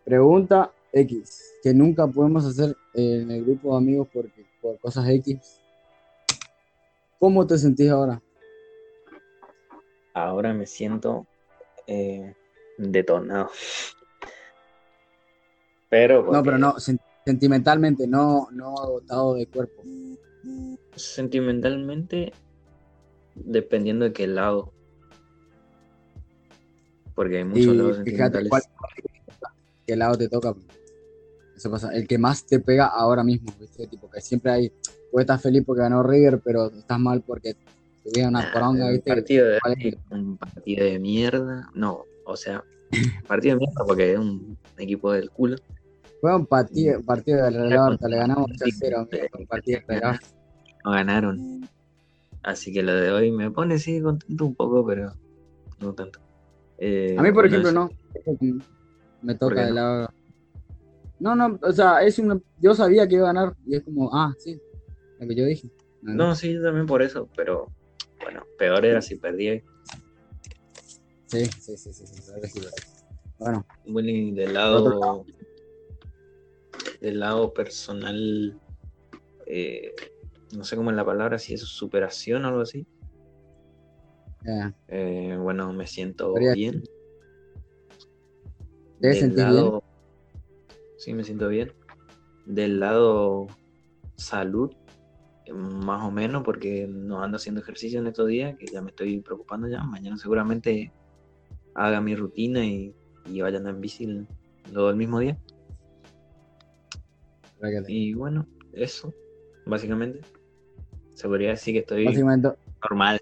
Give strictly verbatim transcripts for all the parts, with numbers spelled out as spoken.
Pregunta X, que nunca podemos hacer en el grupo de amigos porque por cosas X. ¿Cómo te sentís ahora? Ahora me siento eh, detonado. Pero No, pero porque no, sen- sentimentalmente, no, no agotado de cuerpo. sentimentalmente, dependiendo de qué lado, porque hay muchos Y lados fíjate cuál sentimentales. qué lado te toca. Eso pasa. El que más te pega ahora mismo, ¿viste? Tipo que siempre hay, puedes estar feliz porque ganó River, pero estás mal porque tuvieron una Nah, poronga, un ¿viste? partido de ¿Cuál es el hoy, un partido de mierda. No, o sea, partido de mierda porque es un equipo del culo. Fue un Y partido, partido del era reloj, contra le el ganamos tres Atlético cero amigo, de fue un casi partido de reloj. ganar, no ganaron. Así que lo de hoy me pone, sí, contento un poco, pero no tanto. A Eh, mí, por bueno, ejemplo, eso. no. Me ¿Por toca qué de no? lado. No, no, o sea, es una, yo sabía que iba a ganar y es como, ah, sí, lo que yo dije. Ganó. No, sí, yo también por eso, pero bueno, peor era si perdía. Sí, sí, sí, sí, sí, claro que sí, ¿verdad? Bueno, Bueno, del por otro lado, lado, del lado personal, eh, no sé cómo es la palabra, si es superación o algo así. eh, Eh, bueno, me siento podría- bien. ¿te Del sentís bien? lado, sí, me siento bien. Del lado salud, eh, más o menos, porque no ando haciendo ejercicio en estos días, que ya me estoy preocupando ya. Mañana seguramente haga mi rutina y, y vaya a andar en bici el- todo el mismo día. Y bueno, eso, básicamente. Se podría decir que estoy Básicamente, normal.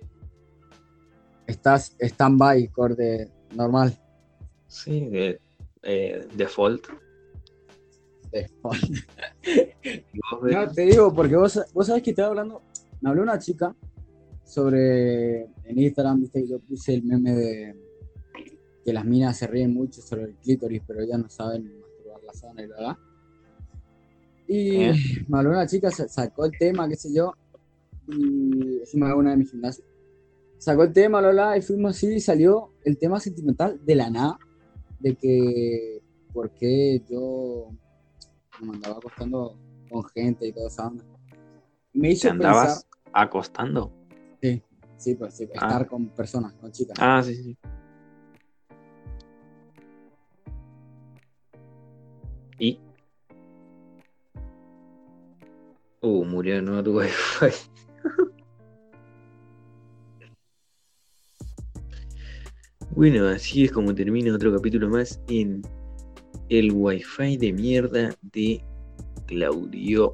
estás stand-by, corte normal. Sí, de, eh, default. Eh, ¿Y vos, No, Beto? te digo, porque vos, vos sabés que estaba hablando, me habló una chica sobre, en Instagram, viste que yo puse el meme de que las minas se ríen mucho sobre el clítoris, pero ellas no saben masturbar la zona y bla, bla. Y ¿Eh? me habló una chica, sa- sacó el tema, qué sé yo, y encima de una de mis gimnasios. Sacó el tema, bla, bla, y fuimos así, y salió el tema sentimental de la nada, de que por qué yo me andaba acostando con gente y toda esa onda. Y me ¿Te hizo pensar, andabas acostando? sí, sí, pues sí, Ah, estar con personas, con chicas. ah, sí, sí. ¿Y? Uh, murió de nuevo tu wifi. Bueno, así es como termina otro capítulo más en el wifi de mierda de Claudio.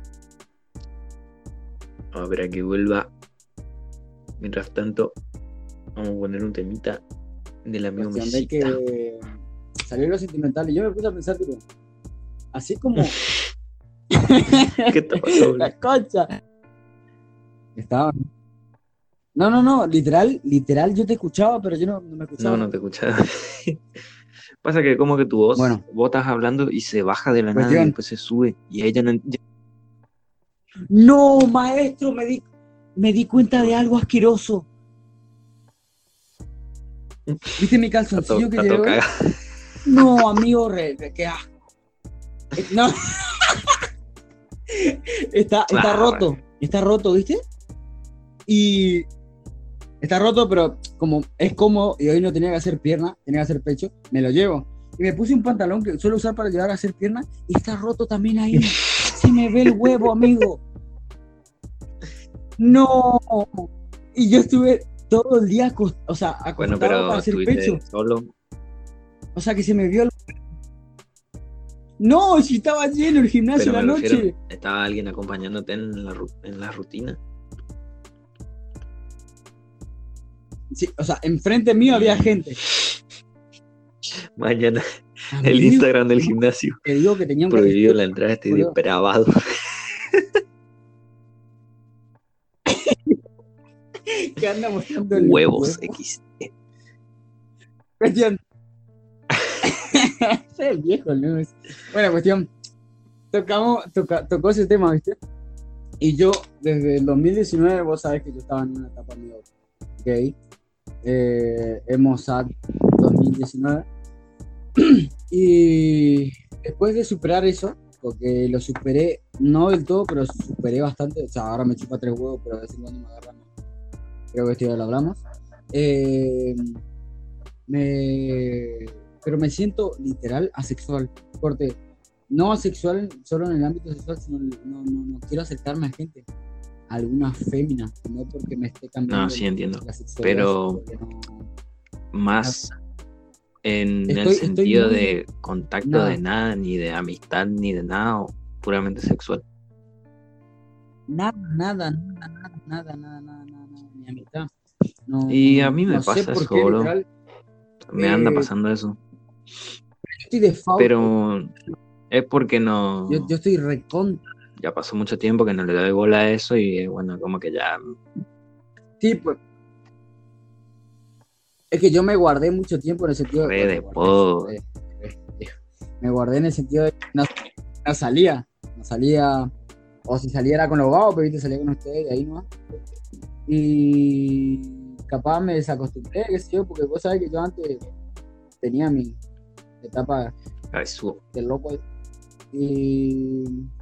Vamos a ver a que vuelva. Mientras tanto, vamos a poner un temita del amigo Cuestión de Mesita. que salió lo sentimental y yo me puse a pensar, tipo, así como ¿Qué te pasó, boludo? la concha. Estaba. No, no, no, literal, literal, yo te escuchaba, pero yo no, no me No, escuchaba. no te escuchaba. Pasa que como que tu voz, Bueno, vos estás hablando y se baja de la nada y cuestión. después se sube. Y a ella no... ya- No, maestro, me di, me di ¿Qué cuenta de pasó? algo asqueroso. ¿Viste mi Está todo, calzoncillo que está llevé todo hoy? cagado. No, amigo, re, re- qué asco. Eh, No, está, está Ah, roto, está roto, ¿viste? Y está roto, pero como es cómodo y hoy no tenía que hacer pierna, tenía que hacer pecho, me lo llevo. Y me puse un pantalón que suelo usar para llevar a hacer pierna y está roto también ahí. Se me ve el huevo, amigo. No. Y yo estuve todo el día, acost- o sea, bueno, acostado para pero hacer pecho. estuviste solo. O sea, que se me vio el... No, si estaba lleno el gimnasio Pero la me refiero, noche. ¿estaba alguien acompañándote en la, ru- en la rutina? Sí, o sea, enfrente mío había Mm, gente. mañana el Amigo, Instagram del gimnasio. te digo que tenía un... Prohibido la entrada a este Boludo. depravado. Que anda mostrando el Huevos huevo. X. Cuestión. Soy el viejo, ¿no? Bueno, cuestión. Tocamos, toca, tocó ese tema, ¿viste? Y yo, desde el dos mil diecinueve, vos sabés que yo estaba en una etapa medio gay. Eh, hemos dos mil diecinueve. Y después de superar eso, porque lo superé, no del todo, pero superé bastante, o sea, ahora me chupa tres huevos, pero de vez en cuando me agarran, creo que esto ya lo hablamos, eh, me, pero me siento literal asexual, porque no asexual solo en el ámbito sexual, sino no, no, no quiero acercarme a gente, a alguna fémina, no porque me esté cambiando No, sí entiendo. la sexualidad, Pero no, más en estoy, el sentido muy, de contacto nada, de nada, ni de amistad, ni de nada, o puramente sexual. nada, nada, nada, nada, nada, nada, nada, nada, ni amistad. No, Y a mí me no sé pasa por eso, qué, bro. literal. Me anda Eh, pasando eso. yo estoy de fauto. Pero es porque Yo, no. yo estoy recontra. Ya pasó mucho tiempo que no le doy bola a eso y eh, bueno, como que ya. Sí, pues. Es que yo me guardé mucho tiempo en el sentido. Re Bueno, me de guardé, pod. re- re- viejo. Me guardé en el sentido de que no, no salía. No salía. O si saliera con los vagos, pero viste, salía con ustedes y ahí nomás. Y capaz me desacostumbré, qué sé yo, porque vos sabés que yo antes tenía mi etapa Cabezudo. del loco ahí. Y.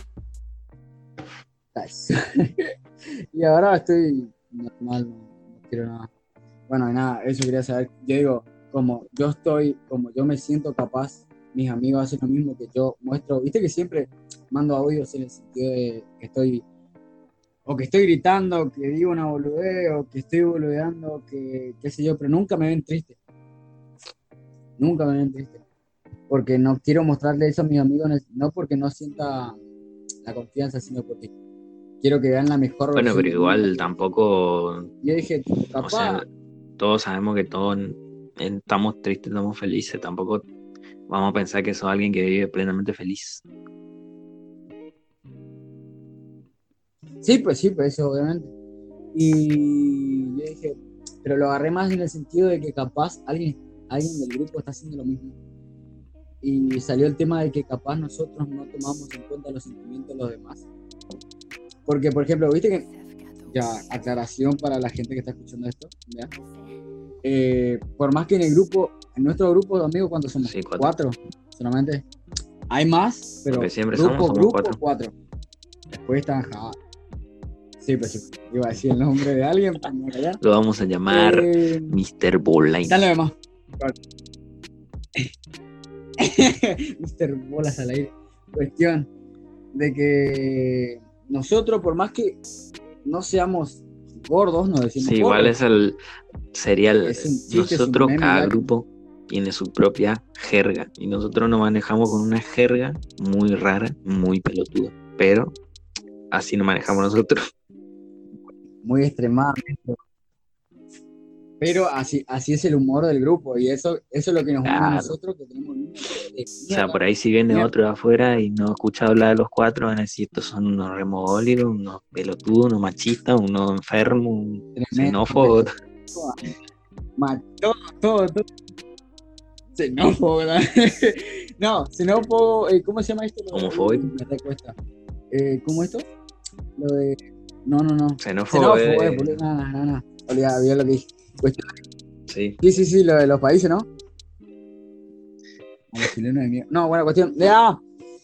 Y ahora estoy normal, no, no quiero nada. Bueno, y nada, eso quería saber. Yo digo, como yo estoy, como yo me siento capaz, mis amigos hacen lo mismo que yo muestro. Viste que siempre mando audios en el sentido de que estoy, o que estoy gritando, que digo una boludez, o que estoy boludeando, que qué sé yo, pero nunca me ven triste. Nunca me ven triste. Porque no quiero mostrarle eso a mis amigos, no porque no sienta la confianza, sino porque quiero que vean la mejor Bueno, versión pero de mí. igual tampoco. Yo dije, O sea, capaz, todos sabemos que todos estamos tristes, estamos felices. Tampoco vamos a pensar que sos alguien que vive plenamente feliz. sí, pues sí, pues eso obviamente. Y yo dije, pero lo agarré más en el sentido de que capaz alguien, alguien del grupo está haciendo lo mismo. Y salió el tema de que capaz nosotros no tomamos en cuenta los sentimientos de los demás. Porque, por ejemplo, viste que, ya, aclaración para la gente que está escuchando esto, ¿ya? Eh, por más que en el grupo, en nuestro grupo de amigos, ¿cuántos somos? Sí, cuatro. Cuatro, solamente. Hay más, pero Porque siempre grupo, somos, somos grupo, cuatro. cuatro. Después están ja, sí, pues sí, iba a decir el nombre de alguien, para no callar. Lo vamos a llamar Eh, mister Bolain. Dale demás. mister Bolas al aire. Cuestión de que nosotros, por más que no seamos gordos, nos decimos Sí, igual gordos. es el. Sería el. Es un chiste, es un Nosotros, meme cada ya que- grupo tiene su propia jerga. Y nosotros nos manejamos con una jerga muy rara, muy pelotuda. Pero así nos manejamos nosotros. muy extremadamente. Pero así, así es el humor del grupo y eso, eso es lo que nos une a Claro. nosotros, que tenemos un de O sea, mierda. por ahí si viene Mierda. otro de afuera y no escucha hablar de los cuatro, van a decir, estos son unos remogólicos, unos pelotudos, unos machistas, unos enfermos, un Tremendo. xenófobos. Ma- todo, todo, todo. Xenófobo, ¿verdad? No, xenófobo, eh, ¿cómo se llama esto? Lo de- Homofóbico. Me recuesta. Eh, ¿Cómo esto? Lo de. No, no, no. Xenófobo, Xenófobo, eh, eh, boludo. No, no, no, no. Olvidá, olvidá lo que dije. Cuestión- sí. Sí, sí, sí, lo de los países, ¿no? A los chilenos de mierda. No, buena cuestión. ¡Ya!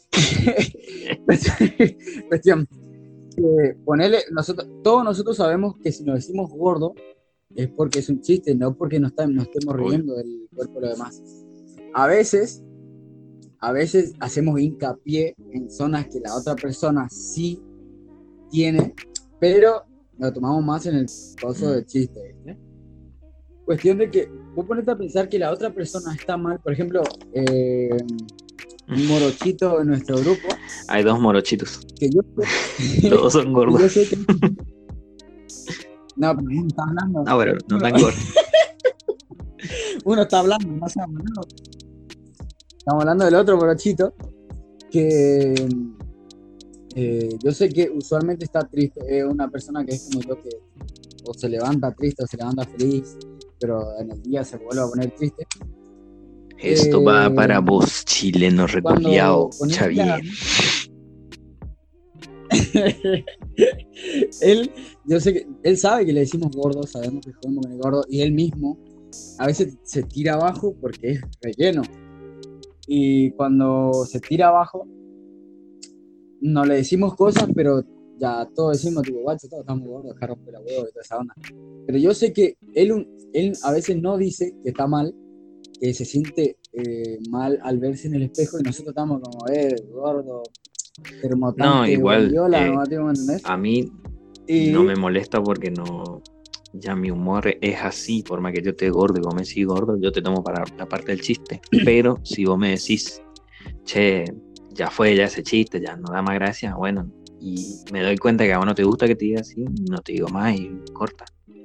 Cuestión. Eh, ponerle, nosotros, todos nosotros sabemos que si nos decimos gordo es porque es un chiste, no porque nos, está- nos estemos Obvio. riendo del cuerpo de los demás. A veces, a veces hacemos hincapié en zonas que la otra persona sí tiene, pero lo tomamos más en el coso de chiste, ¿viste? Cuestión de que vos ponete a pensar que la otra persona está mal, por ejemplo, eh, un morochito de nuestro grupo, Hay dos morochitos. que yo Todos son que yo gordos. sé que... No, pero uno está hablando. No, pero no tan gordos. Uno está hablando, no estamos hablando. Estamos hablando del otro morochito, que eh, yo sé que usualmente está triste, es una persona que es como yo, que o se levanta triste o se levanta feliz, pero en el día se vuelve a poner triste. Esto Eh, va para vos, chileno reculiao, ponés Xavier. él, yo sé que él sabe que le decimos gordo, sabemos que jugamos con el gordo, y él mismo a veces se tira abajo porque es relleno. y cuando se tira abajo, no le decimos cosas, pero ya todos decimos, tipo, guacho, todos estamos gordos, dejar romper la huevo y toda esa onda. Pero yo sé que él, un- él a veces no dice que está mal, que se siente eh, mal al verse en el espejo y nosotros estamos como, eh, gordo, No, termotanque, igual, bondiola, eh, ¿no? ¿Me entendés? a mí no Y me molesta porque no, ya mi humor es así, por más que yo te gordo y vos me decís gordo, yo te tomo para la parte del chiste. Pero si vos me decís, che, ya fue ya ese chiste, ya no da más gracia, bueno, y me doy cuenta que a vos no te gusta que te diga así, no te digo más y corta.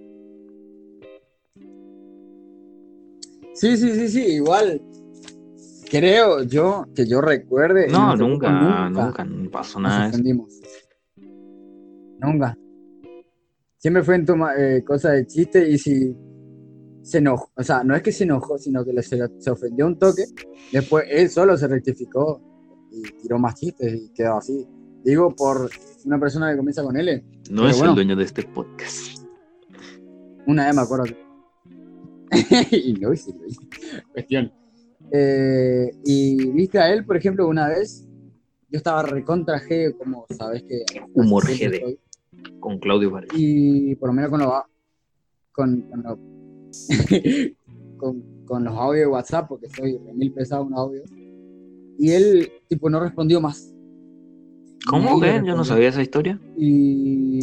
sí, sí, sí, sí, igual creo yo que yo recuerde en No, nuestro grupo nunca, nunca nunca no pasó nos nada de eso. ofendimos, nunca. Siempre fue en toma, eh, cosa de chiste y si se enojó, o sea, no es que se enojó, sino que le- se, se ofendió un toque, después él solo se rectificó y tiró más chistes y quedó así. Digo, por una persona que comienza con L, No pero es el bueno, dueño de este podcast. una vez me acuerdo que... y no hice, lo hice. Cuestión. Eh, y viste a él, por ejemplo, una vez, yo estaba recontra G, como sabes que casi Humor siempre G D estoy, con Claudio Varela. y por lo menos con, lo, con, con, lo- con, con los audios de WhatsApp, porque soy re mil pesado en un audio, y él, tipo, no respondió más. Ni ¿Cómo ahí le que? Yo no respondió. sabía esa historia. Y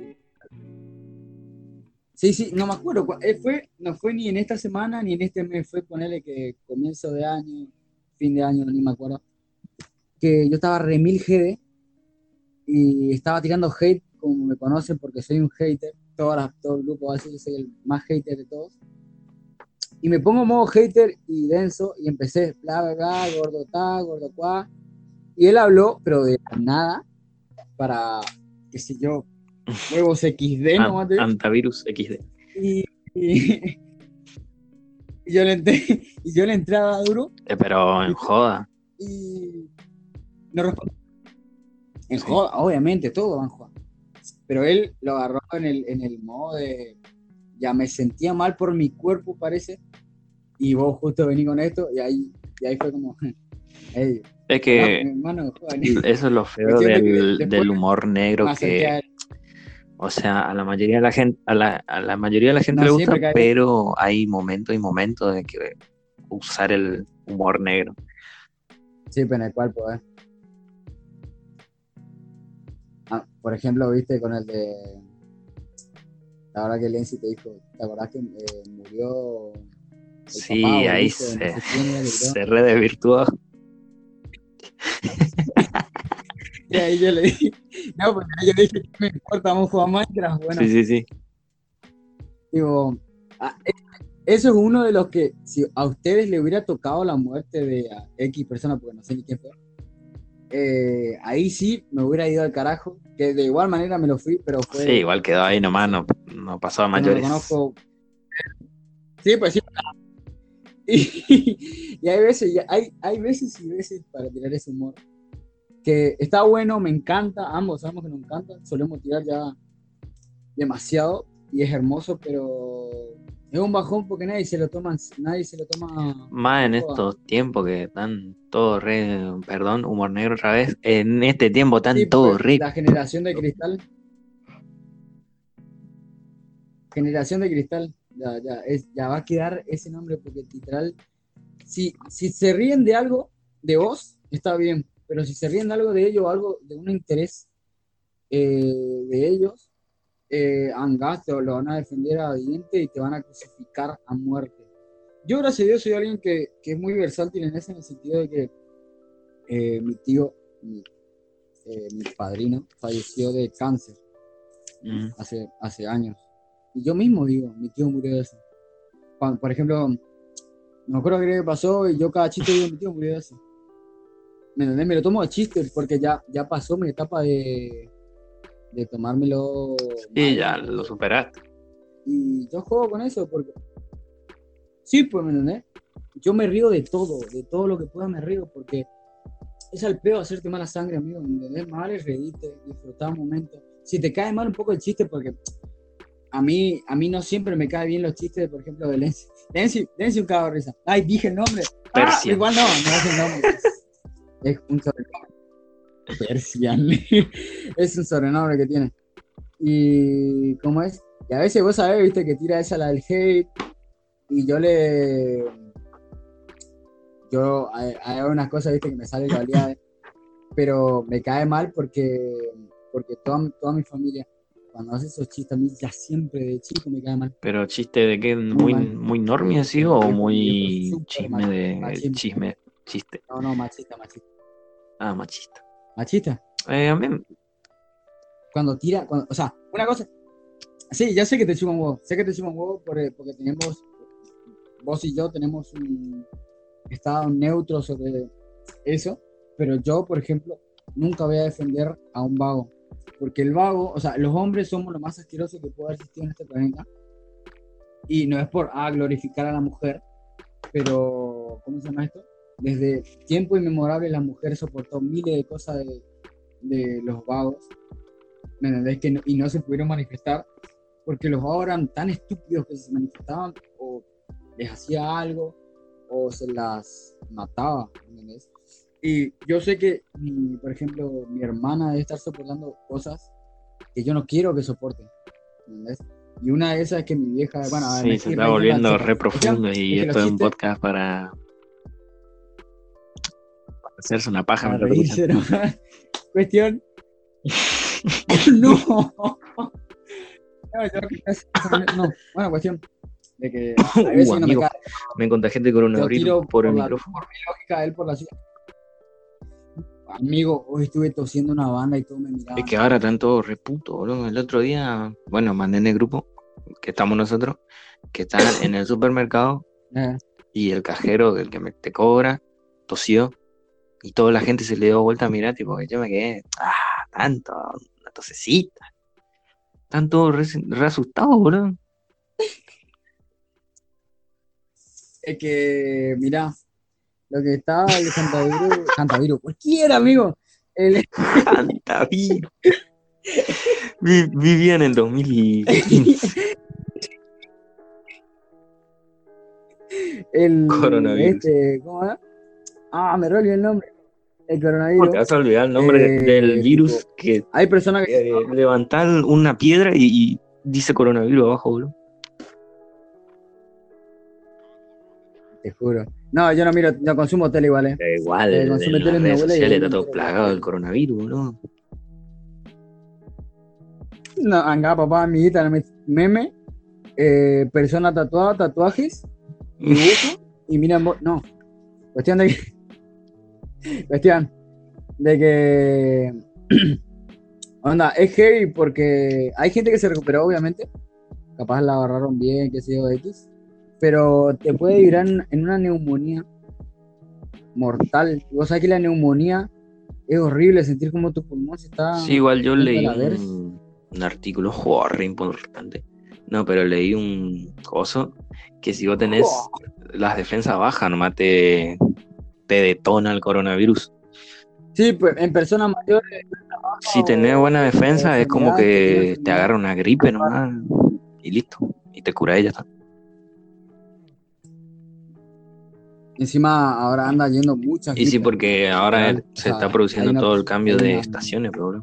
sí, sí, no me acuerdo. cu- eh, Fue, no fue ni en esta semana ni en este mes, fue ponerle que comienzo de año, fin de año, ni me acuerdo. Que yo estaba re mil G D y estaba tirando hate, como me conocen, porque soy un hater. Todas las- todo el grupo va a decir que soy el más hater de todos. Y me pongo en modo hater y denso y empecé, bla, bla, bla, gordo ta, gordo cuá. Y él habló, pero de la nada, para, qué sé yo, huevos equis de, An- no te digo. Antavirus equis de. Y, y, y yo le entré, y yo le entraba duro, Eh, pero en ¿viste? joda. Y no respondió. En Sí. joda, obviamente, todo van joda. Pero él lo agarró en el, en el modo de, ya me sentía mal por mi cuerpo, parece, y vos justo vení con esto, y ahí, y ahí fue como, hey, Es hola, que mi hermano, joder. eso es lo feo Cuestión de que del, después del humor negro me acerqué que, a él, o sea, a la mayoría de la gente, a la, a la mayoría de la gente no le gusta, siempre cae bien. pero hay momentos y momentos de que usar el humor negro. Sí, pero en el cual podés. Ah, por ejemplo, viste con el de, la verdad que Lenzi te dijo, ¿te acordás que eh, murió el papá Sí, o el ahí hijo de no se, sé quién era que gritó? se redesvirtuó. Y ahí yo le dije, no, porque ahí yo le dije, ¿qué me importa? Vamos a jugar Minecraft. Sí, Bueno, sí, sí. digo, ah, e- eso es uno de los que, si a ustedes le hubiera tocado la muerte de a X persona, porque no sé ni quién fue, eh, ahí sí me hubiera ido al carajo, que de igual manera me lo fui, pero Sí, fue igual quedó ahí chistoso, nomás, sí. no, no pasó a Que no lo mayores. conozco. Sí, pues sí. Y, y hay veces, y hay, hay veces y veces para tirar ese humor. Que está bueno, me encanta, ambos sabemos que nos encanta, solemos tirar ya demasiado y es hermoso, pero es un bajón porque nadie se lo toma, nadie se lo toma Más en en joda. estos tiempos que están todos re, perdón, humor negro otra vez. En este tiempo están Sí, todos porque re. la generación de cristal, generación de cristal, ya, ya, es, ya va a quedar ese nombre porque literal, si, si se ríen de algo de vos, está bien, pero si se ríen de algo de ellos, algo de un interés eh, de ellos, eh, Angas te lo van a defender a diente y te van a crucificar a muerte. Yo, gracias a Dios, soy alguien que, que es muy versátil en ese en el sentido de que eh, mi tío, mi, eh, mi padrino, falleció de cáncer, ¿no? Mm. hace, hace años. Y yo mismo digo, mi tío murió de eso. Cuando, por ejemplo, no me acuerdo qué pasó y yo cada chiste digo, mi tío murió de eso. ¿Me entendés? Me lo tomo de chiste porque ya, ya pasó mi etapa de, de tomármelo Sí, mal. ya lo superaste. Y yo juego con eso porque sí, pues, ¿me entendés? Yo me río de todo, de todo lo que pueda me río, porque es al peo hacerte mala sangre, amigo, ¿me entendés? Mal es reírte, disfrutar un momento. Si te cae mal un poco el chiste, porque a mí, a mí no siempre me cae bien los chistes, por ejemplo, de Lenzi. Lenzi, Lenzi un cago de risa. Ay, dije el nombre. ¡Ah! Persian. Igual no, no es el nombre. Es, es un sobrenombre. Persian. Es un sobrenombre que tiene. Y, ¿cómo es? Y a veces vos sabés, viste, que tira esa la del hate. Y yo le... Yo, hay, hay unas cosas, viste, que me salen realidades. Pero me cae mal porque, porque toda, toda mi familia, cuando hace esos chistes, a mí ya siempre de chico me cae mal. Pero chiste de qué, Muy muy, mal. muy normie así, Mi o viejo, mi viejo muy es súper chisme machi- de machista. chisme, chiste. No, no, machista, machista. Ah, machista. Machista. Eh, a mí, Cuando tira, cuando, o sea, una cosa. Sí, ya sé que te chupa un huevo. Sé que te chupa un huevo porque, porque tenemos, vos y yo tenemos un estado neutro sobre eso. Pero yo, por ejemplo, nunca voy a defender a un vago. Porque el vago, o sea, los hombres somos lo más asqueroso que puede haber existido en este planeta. Y no es por ah, glorificar a la mujer, pero, ¿cómo se llama esto? Desde tiempo inmemorable la mujer soportó miles de cosas de, de los vagos, ¿me entendés? Que no- y no se pudieron manifestar porque los vagos eran tan estúpidos que si se manifestaban o les hacía algo o se las mataba, ¿me entendés? Y yo sé que, mi, por ejemplo, mi hermana debe estar soportando cosas que yo no quiero que soporte, ¿me entendés? Y una de esas es que mi vieja, bueno, a ver, me sí, se estoy está re yendo al volviendo cerro. re Cuestión profundo es y que esto los es un chistes, podcast para, para hacerse una paja para mientras lo reírse, escuchan. ¿no? Cuestión, no. No, yo- no, bueno, cuestión de que hay veces Uh, que no me amigo, cae. me contagié de Yo coronavirus tiro por el por la, micrófono. por mi lógica, él por la suya. Amigo, hoy estuve tosiendo una banda y todos me Es miraban. que ahora están todos reputos, boludo. El otro día, bueno, mandé en el grupo, que estamos nosotros, que están en el supermercado Eh, y el cajero, el que me te cobra, tosió y toda la gente se le dio vuelta a mirar, tipo, que yo me quedé, ah, tanto, una tosecita. Están todos re, re asustados, boludo. es que, mirá, lo que estaba el Cantavirus, Cantavirus, cualquiera, amigo. El, Cantavirus. Vi- Vivía en el dos mil quince. el, Coronavirus. este, ¿cómo es? Ah, me olvidé el nombre. El ¿Cómo te coronavirus. vas a olvidar el nombre de- del Eh, tipo, virus que hay personas que, eh, levantar una piedra y, y dice coronavirus abajo, boludo? te juro. No, yo no miro, no consumo tele igual, eh. Da igual, Eh, consume en las tele mi redes abuela y sociales ahí me está todo entero que plagado del hay. coronavirus, boludo. No, anga, papá, amiguita, no me- meme, eh, persona tatuada, tatuajes, dibujo, y miren vos, no, cuestión de que, cuestión de que, onda, es heavy porque hay gente que se recuperó, obviamente, capaz la agarraron bien, qué sé yo, X, pero te puede vibrar en, en una neumonía mortal. Y vos sabés que la neumonía es horrible, sentir como tu pulmón se está Sí, igual yo yendo a leí la verga. un, un artículo, jo, re importante. No, pero leí un coso que si vos tenés Jo. las defensas bajas, nomás te, te detona el coronavirus. Sí, pues en personas mayores Si tenés o, buena o defensa, es como enfermedades que tienen que te enfermedades. agarra una gripe nomás y listo. Y te curás y ya está. Encima ahora anda yendo muchas Y sí, gripes, porque ahora literal. O se sea, está hay produciendo una, todo el cambio hay de una estaciones, bro.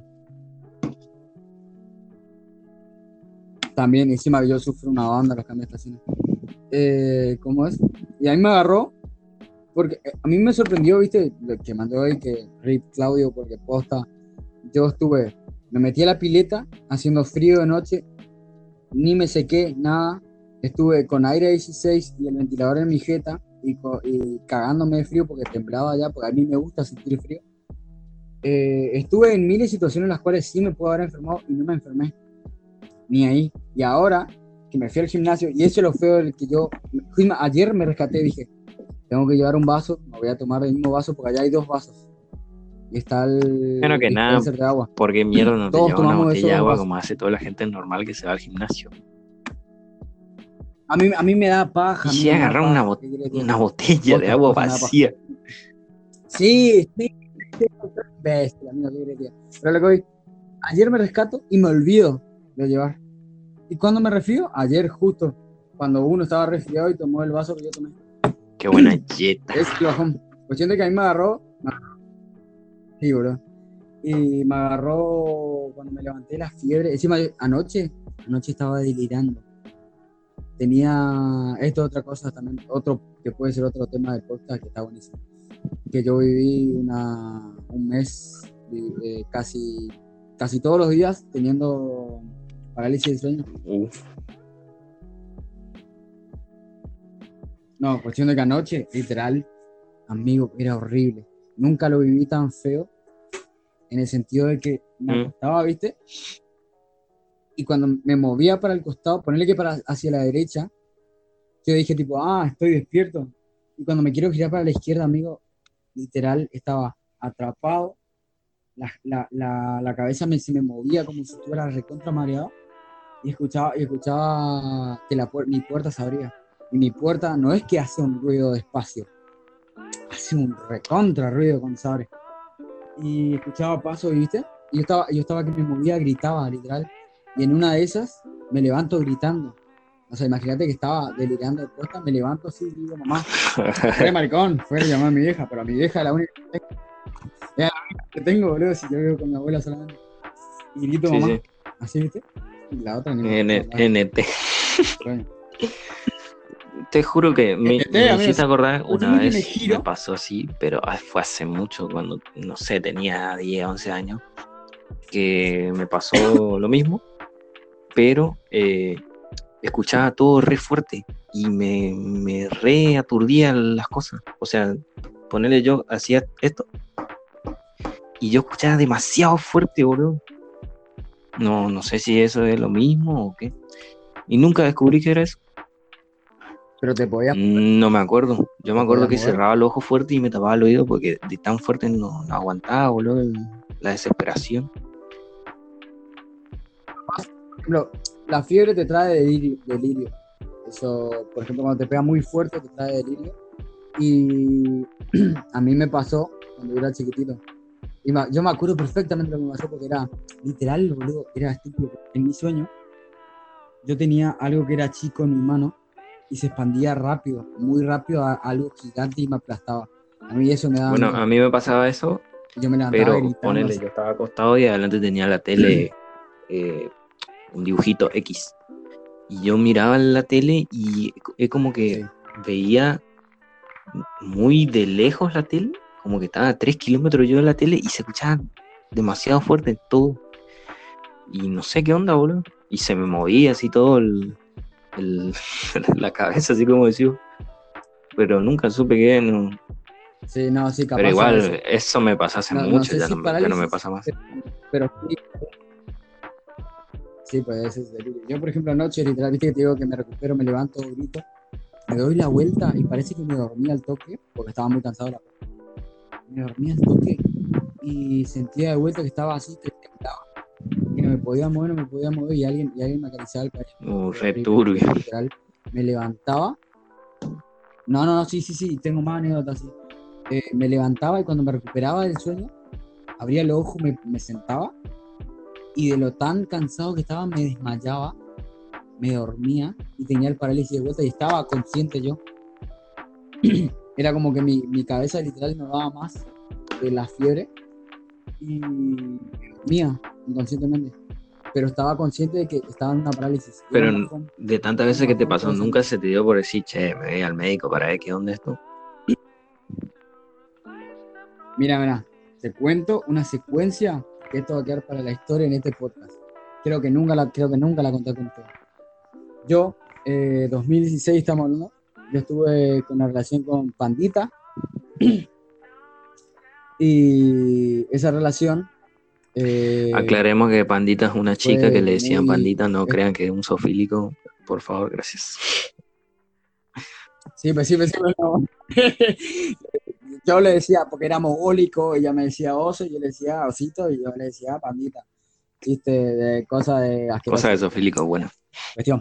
también encima que yo sufro una banda los cambios de estaciones. Eh, ¿cómo es? Y a mí me agarró porque eh, a mí me sorprendió, viste, lo que mandó hoy que Rip Claudio porque posta, yo estuve, me metí a la pileta haciendo frío de noche, ni me sequé nada, estuve con aire dieciséis y el ventilador en mi jeta y, co- y cagándome de frío porque temblaba ya, porque a mí me gusta sentir frío. Eh, estuve en miles de situaciones en las cuales sí me puedo haber enfermado y no me enfermé, ni ahí. Y ahora que me fui al gimnasio, y eso es lo feo del que yo, ayer me rescaté, dije, tengo que llevar un vaso, me voy a tomar el mismo vaso porque allá hay dos vasos. Y está Bueno, el que nada, dispenser de agua. ¿por qué mierda no te Todos lleva una tomamos botella esos de dos agua vasos. como hace toda la gente normal que se va al gimnasio? A mí, a mí me da paja. Y A mí si me da agarrar paja. una, bot- ¿Qué querés que te una diga? botella de Posta, agua posta me da paja. vacía. Sí, sí. Bestia, amigo, ¿qué querés que te diga? Pero lo que voy, ayer me rescato y me olvido de llevar. ¿Y cuándo me resfrío? Ayer justo, cuando uno estaba resfriado y tomó el vaso que yo tomé. Qué buena yeta. Es el bajón. Cuestión de que a mí me agarró, sí, bro. Y me agarró cuando me levanté la fiebre. Encima, anoche, anoche estaba delirando. Tenía, esto es otra cosa también, otro que puede ser otro tema del podcast que está buenísimo. Que yo viví una, un mes eh, casi, casi todos los días teniendo parálisis de sueño. Uf. No, cuestión de que anoche, literal, amigo, era horrible. Nunca lo viví tan feo, en el sentido de que me Mm. acostaba, ¿viste? Y cuando me movía para el costado, ponerle que para hacia la derecha, yo dije tipo, ah, estoy despierto. Y cuando me quiero girar para la izquierda, amigo, literal, estaba atrapado. La, la, la, la cabeza me, se me movía como si estuviera recontra mareado. Y escuchaba, y escuchaba que la, mi puerta se abría. Y mi puerta no es que hace un ruido despacio, hace un recontra ruido cuando se abre. Y escuchaba pasos, ¿viste? Y yo estaba, yo estaba que me movía, gritaba, literal. Y en una de esas me levanto gritando. O sea, imagínate que estaba delirando de posta, me levanto así y digo, mamá, fue maricón, fue a llamar a mi vieja, pero a mi vieja es la única que tengo, es la única que tengo, boludo, si yo vivo con mi abuela solamente. Y grito, Sí, mamá, sí. así, ¿viste? Y la otra ni N- NT. Bueno. Te juro que me, Este, me amigo, hiciste acordar por una ejemplo, que me vez, me giro, pasó así, pero ah, fue hace mucho, cuando, no sé, tenía diez, once años, que me pasó lo mismo, pero eh, escuchaba todo re fuerte y me, me re aturdían las cosas. O sea, ponerle yo hacía esto y yo escuchaba demasiado fuerte, boludo. No, no sé si eso es lo mismo o qué. Y nunca descubrí que era eso. pero te podías, No me acuerdo. Yo me te acuerdo podías que mover. cerraba los ojos fuerte y me tapaba el oído porque de tan fuerte no, no aguantaba, boludo, el- la desesperación. Por ejemplo, la fiebre te trae delirio, delirio. Eso, por ejemplo, cuando te pega muy fuerte te trae delirio. Y a mí me pasó cuando yo era chiquitito. Y ma- yo me acuerdo perfectamente lo que me pasó porque era literal, boludo, era estúpido. En mi sueño, yo tenía algo que era chico en mi mano y se expandía rápido, muy rápido a algo gigante y me aplastaba. A mí eso me daba Bueno, miedo. a mí me pasaba eso, Y yo me levantaba pero gritando ponele, así. yo estaba acostado y adelante tenía la tele, eh, un dibujito X. Y yo miraba la tele y es como que Sí. veía muy de lejos la tele, como que estaba a tres kilómetros yo de la tele y se escuchaba demasiado fuerte todo. Y no sé qué onda, boludo. Y se me movía así todo el, el- la cabeza, así como decía. Pero nunca supe qué, no. Sí, no, sí, Pero capaz sea eso. igual, eso me pasó hace No, no mucho, sé ya si no, me- ya no me parálisis, pasa más. pero sí, sí, pues ese es delirio. Yo, por ejemplo, anoche, literal, viste que te digo que me recupero, me levanto, grito, me doy la vuelta y parece que me dormí al toque, porque estaba muy cansado. La... Me dormí al toque y sentía de vuelta que estaba así, que temblaba, que no me podía mover, no me podía mover y alguien, y alguien me acariciaba el cabello. Uh, Fue re horrible, turbio. porque literal, me levantaba. No, no, no, sí, sí, sí, tengo más anécdotas, sí. Eh, me levantaba y cuando me recuperaba del sueño, abría el ojo, me, me sentaba y de lo tan cansado que estaba me desmayaba, me dormía y tenía el parálisis de vuelta y estaba consciente yo. Era como que mi, mi cabeza literal no daba más de la fiebre y me dormía inconscientemente. Pero estaba consciente de que estaba en una parálisis. Era Pero un bajón, de tantas era un veces que te bajón pasó, todo ese nunca día. se te dio por decir, che, me voy al médico para ver qué onda esto. Mira, mira, te cuento una secuencia que esto va a quedar para la historia en este podcast. Creo que nunca la, creo que nunca la conté con ustedes. Yo, eh, dos mil dieciséis estamos hablando, yo estuve con una relación con Pandita y esa relación eh, Aclaremos que Pandita es una chica que fue le decían muy... Pandita, no crean que es un zoofílico. Por favor, gracias. Sí, pues sí, pues sí, pues no. Yo le decía, porque era mogólico, ella me decía oso, y yo le decía osito, y yo le decía pandita. Chiste de cosas de Cosa asqueroso. de zoofílico, bueno. Cuestión.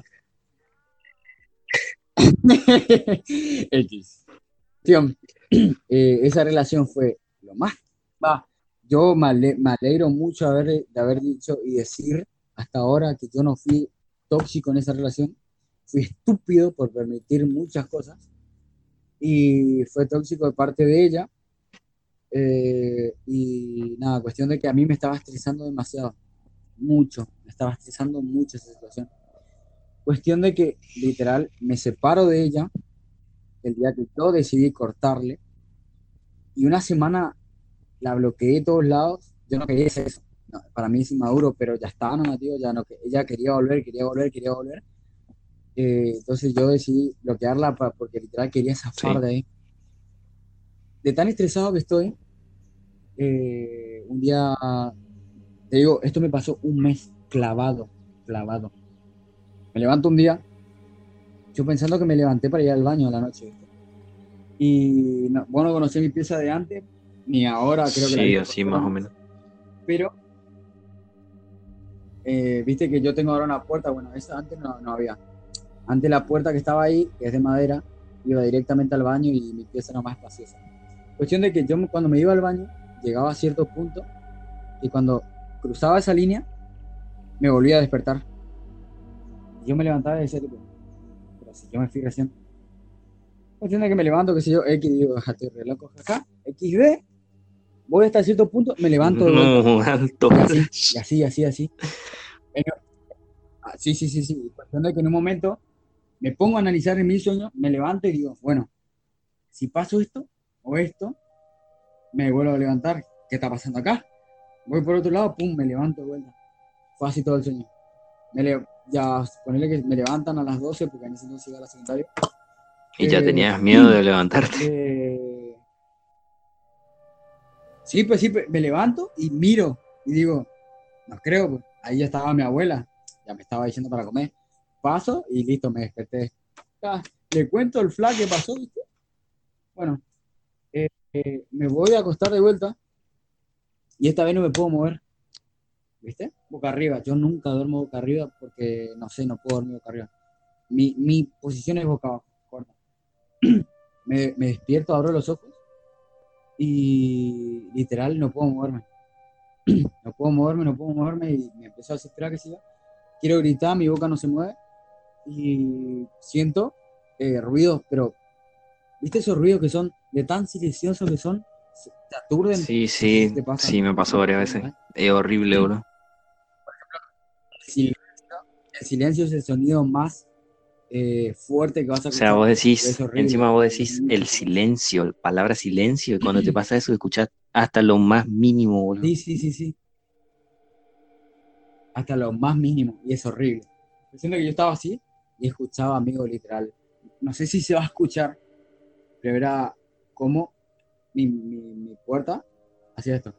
X. Cuestión. Eh, esa relación fue lo más... Va, yo me, ale- me alegro mucho de haber, de haber dicho y decir hasta ahora que yo no fui tóxico en esa relación, fui estúpido por permitir muchas cosas y fue tóxico de parte de ella. Eh, y nada, cuestión de que a mí me estaba estresando demasiado, mucho, me estaba estresando mucho esa situación. Cuestión de que literal me separo de ella el día que yo decidí cortarle y una semana la bloqueé de todos lados. Yo no quería hacer eso. No, para mí es inmaduro, pero ya estaba, no, tío, ya no, que ella quería volver, quería volver, quería volver. Eh, entonces yo decidí bloquearla pa- porque literal quería zafar Sí. de ahí. De tan estresado que estoy, eh, un día, te digo, esto me pasó un mes clavado, clavado. Me levanto un día, yo pensando que me levanté para ir al baño a la noche, ¿viste? Y no, bueno, conocí mi pieza de antes, ni ahora creo que la he Sí, visto por así fuera más o más, menos. pero eh, viste que yo tengo ahora una puerta, bueno, esa antes no, no había. Antes la puerta que estaba ahí, que es de madera, iba directamente al baño y mi pieza era más espaciosa. Cuestión de que yo cuando me iba al baño, llegaba a cierto punto y cuando cruzaba esa línea, me volvía a despertar. Y yo me levantaba y decía, tipo, pero si yo me fui recién. Cuestión de que me levanto, qué sé yo, X, digo, "Ah, estoy re loco, jaja, equis de, voy hasta cierto punto, me levanto de vuelta. No, alto. Y así, y así, así, así. En- ah, sí, sí, sí, sí. Cuestión de que en un momento me pongo a analizar en mi sueño, me levanto y digo, bueno, si paso esto o esto, me vuelvo a levantar. ¿Qué está pasando acá? Voy por otro lado, pum, me levanto de vuelta. Fue así todo el sueño. Me le- ya, ponerle que me levantan a las doce porque en ese entonces iba a la secundaria. Y ya Eh, tenías miedo de levantarte. eh, sí, pues sí, pues, me levanto y miro y digo, no creo, pues. Ahí ya estaba mi abuela, ya me estaba diciendo para comer. Paso y listo, me desperté. Ya, le cuento el flash que pasó, ¿viste? Bueno, eh, eh, me voy a acostar de vuelta y esta vez no me puedo mover, ¿viste? Boca arriba. Yo nunca duermo boca arriba porque, no sé, no puedo dormir boca arriba. Mi, mi posición es boca abajo, corta. Me, me despierto, abro los ojos y literal no puedo moverme. No puedo moverme, no puedo moverme y me empezó a desesperar que siga. Quiero gritar, mi boca no se mueve y siento eh, ruidos, pero ¿viste esos ruidos que son de tan silenciosos que son? Se- Te aturden. Sí, No sé si sí, te pasa. sí, me pasó varias Bueno, veces. ¿eh? Es horrible, bro. Silencio- el silencio es el sonido más eh, fuerte que vas a O sea, escuchar. vos Es decís, horrible, encima vos da decís el muchísimo. silencio, palabra silencio, y cuando te pasa eso, escuchás hasta lo más mínimo, boludo. Sí, sí, sí, sí. Hasta lo más mínimo. Y es horrible. Siento que yo estaba así y escuchaba, amigo, literal. No sé si se va a escuchar, pero era como mi, mi, mi puerta hacía esto.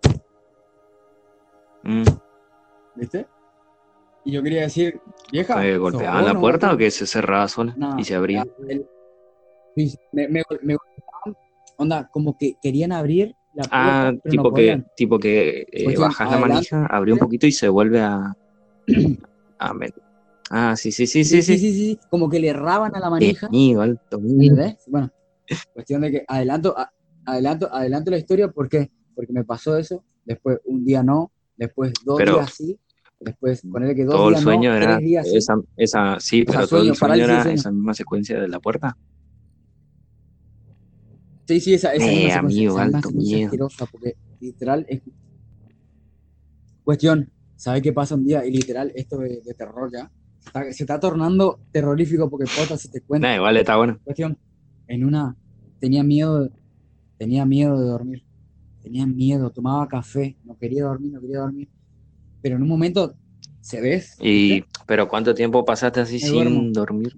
Mm. ¿Viste? Y yo quería decir, vieja, ¿Que ¿sos golpeaban vos? la No, puerta o tipo, que se cerraba sola y nada. se abría? Sí, me, me, me- onda, como que querían abrir la puerta, Ah, pero no tipo que, podían. tipo que eh, Cuestión, bajas la adelante. manija, abre un poquito y se vuelve a, a met- Ah, sí, sí, sí, Sí, sí, sí, sí. sí, sí, como que le erraban a la manija. Temido, alto miedo. ¿Entendés? Bueno, cuestión de que adelanto, a- adelanto, adelanto la historia, ¿por qué? Porque me pasó eso, después un día no, después dos Pero días sí, después ponerle que dos todo el días no, sueño tres era días sí, esa, esa, sí, o sea, pero todo el sueño, sueño parálisis de era sueño. esa misma secuencia de la puerta. Sí, sí, esa, esa misma Eh, secuencia, amigo, esa misma alto secuencia miedo. asquerosa, porque literal es cuestión, ¿sabes qué pasa un día? Y literal, esto de, de terror ya, se está, se está tornando terrorífico porque pota, si te Nada, cuento. igual está bueno. Cuestión, en una, tenía miedo, tenía miedo de dormir, tenía miedo, tomaba café, no quería dormir, no quería dormir, pero en un momento se ves, Y, ¿viste? pero ¿cuánto tiempo pasaste así Me duermo. sin dormir?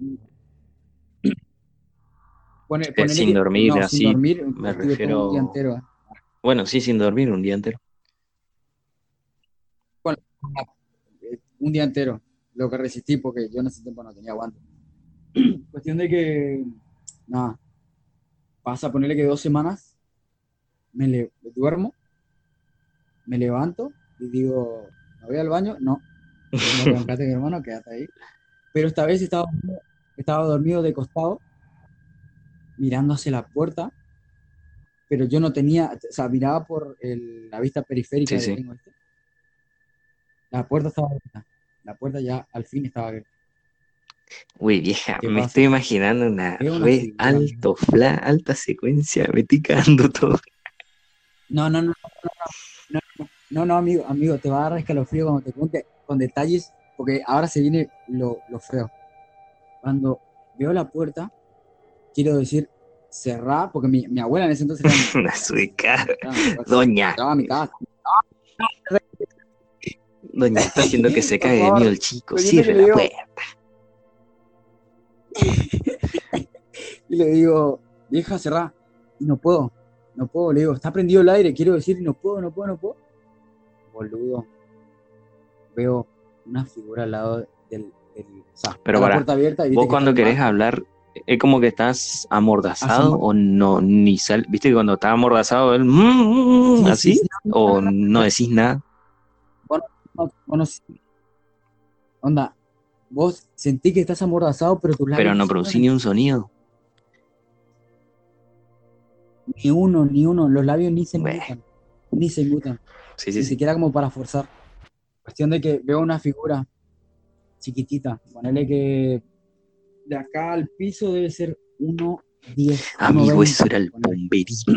Pone, Eh, ponele sin que, dormir, no, sin así dormir, me estuve todo un día refiero. entero. ¿Eh? Bueno, sí, sin dormir un día entero. Bueno, eh, un día entero, lo que resistí porque yo en ese tiempo no tenía aguante. Cuestión de que, nada, pasa a ponerle que dos semanas, me le, duermo, me levanto y digo, ¿me voy al baño? No, no te bancaste, mi hermano, quédate ahí. Pero esta vez estaba, estaba dormido de costado, mirando hacia la puerta, pero yo no tenía, o sea, miraba por el- la vista Sí, periférica que sí. tengo, ¿viste? La puerta estaba abierta, la puerta ya al fin estaba abierta. Uy, vieja, ¿Qué me pasa? estoy imaginando una Veo una re figura, amigo. alto, fla, alta secuencia, me estoy cagando todo. No, no, no, no, no, no, no, amigo, amigo, te va a dar escalofrío cuando te cuente con detalles, porque ahora se viene lo, lo feo. Cuando veo la puerta, quiero decir cerrar, porque mi, mi abuela en ese entonces era mi, Una mi, sueca. mi gran fuerza. Doña, Entraba a mi casa. doña, está haciendo que se Por cague de miedo favor, el chico, cuestión que cierre le la digo, puerta. y le digo, vieja, cerrá. Y no puedo, no puedo, le digo, está prendido el aire, quiero decir, y no puedo, no puedo, no puedo. Boludo, veo una figura al lado del, del, o sea, Pero está la para, puerta abierta y viste vos que está cuando el querés marco. hablar, es como que estás amordazado Asomó. o no, ni sal, viste que cuando estás amordazado, él, mm, mm, Sí, sí, así, sí, no, no, o no, no no. decís nada, Vos no- no- vos no- onda, vos sentís que estás amordazado, pero tus pero labios no no se producí mueven. ni un sonido. Ni uno, ni uno, los labios ni se Bueno, mutan, ni se mutan, sí, sí, ni sí. siquiera como para forzar. Cuestión de que veo una figura chiquitita, ponele que de acá al piso debe ser uno diez, uno Amigo, eso veinte era el ponele. bomberito.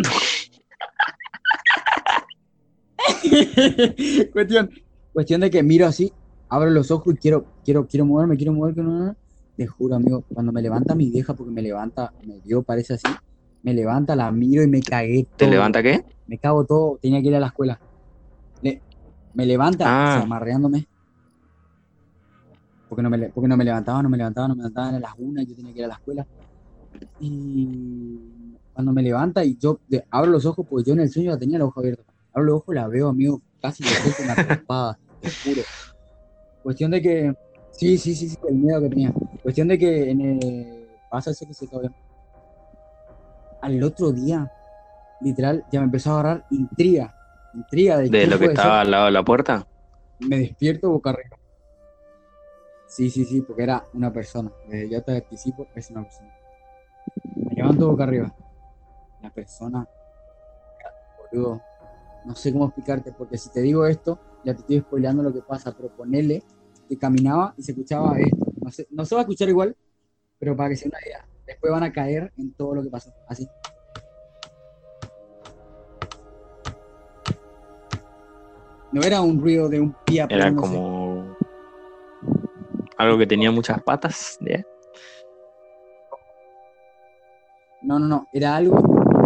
cuestión, cuestión de que miro así, abro los ojos y quiero, quiero, quiero moverme, quiero moverme, no, no, no. Te juro, amigo, cuando me levanta mi vieja, porque me levanta, me dio, parece así, me levanta, la miro y me cagué ¿Te todo. levanta qué? Me cago todo, tenía que ir a la escuela. Le- me levanta, o sea, Ah, amarreándome, porque no me, le- porque no me levantaba, no me levantaba, no me levantaba, a las una, yo tenía que ir a la escuela. Y cuando me levanta y yo de- abro los ojos, porque yo en el sueño la tenía los ojos abiertos. Abro los ojos, la veo, amigo, casi le suelto una trompada, te juro. Cuestión de que, sí, sí, sí, sí, el miedo que tenía. Cuestión de que en el, pasa eso que se todavía. Al otro día, literal, ya me empezó a agarrar intriga, intriga de de quién lo que puede ser. estaba al lado de la puerta. Me despierto boca arriba. Sí, sí, sí, porque era una persona. Desde ya te anticipo, es una persona. Me levanto boca arriba. La persona, boludo, no sé cómo explicarte, porque si te digo esto, ya te estoy spoileando lo que pasa, pero ponele que caminaba y se escuchaba esto. No sé, no se va a escuchar igual, pero para que sea una idea. Después van a caer en todo lo que pasó. Así. No era un ruido de un pie Era apoyándose. como algo que tenía muchas patas, ¿ya? No, no, no. Era algo.